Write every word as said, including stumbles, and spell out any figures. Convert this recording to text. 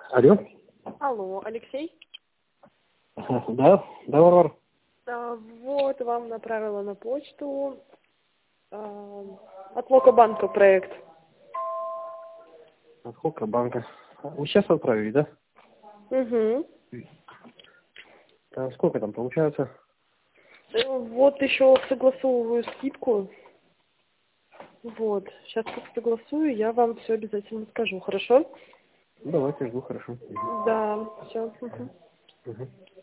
Алло. Алло, Алексей? Да, да, Варвар. А, вот, вам направила на почту а, от Локобанка проект. От сколько банка? Вы сейчас отправили, да? Угу. А сколько там получается? Вот еще согласовываю скидку. Вот, сейчас как согласую, я вам все обязательно скажу, хорошо? Давайте, жду, хорошо. Да, все. Угу. Угу.